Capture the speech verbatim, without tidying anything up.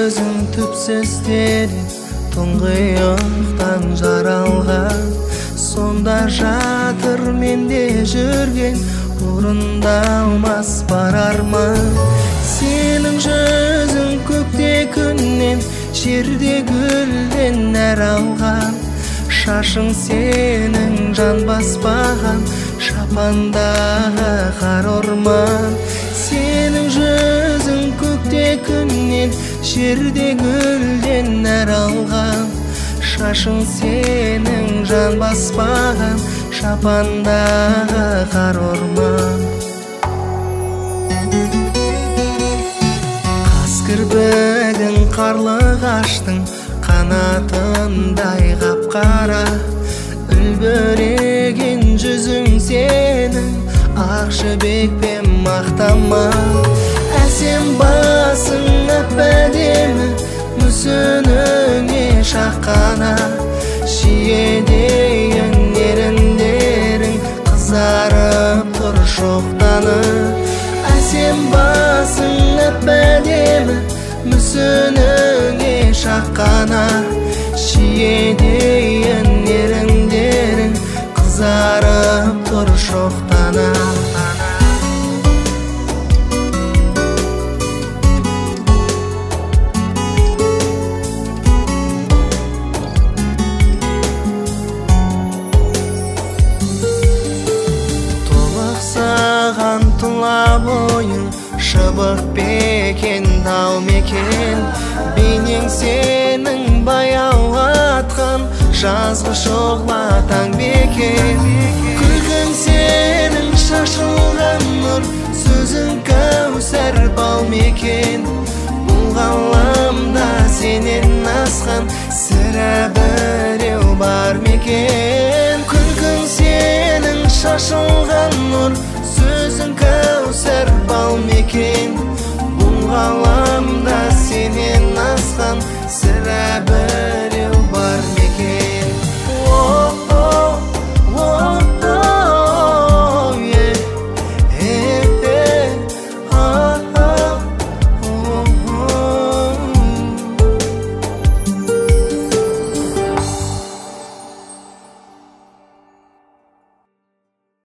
жүзің түпсіз терең тұңғиықтан жаралған, сонда жатыр менде жүрген орындалмас бар арман. Сенің жүзің көкте күннен, жерде гүлден нәр алған, шашың сенің жан баспаған шапандағы қар орман. Сенің жүзің көкте күннен, жерде гүлден нәр алған, шашың сенің жан баспаған шапандағы қар орман. Кірбігін қарлығаштың қанатындай қап-қара, үлбіреген жүзің сенің ақ жібекпен мақтама. Әсем басың әп-әдемі, мүсініңе шаққана, шиедейін еріндерің қызарып тұр шоқтанып. Әсем басың әп-әдемі, мүсініңе шаққана, шиедейін еріндерің қызарып тұр шоқтана. Толықсаған тұла бойың, шыбық бекен тау мекен, бейнең сенің баяу атқан жазғы шоғла таң бекен. Күлкің сенің шашылған нұр, сөзің кәусәр бал мекен. Бұл ғаламда сенен асқан сірә біреу бар мекен. Күлкің сенің шашылған нұр,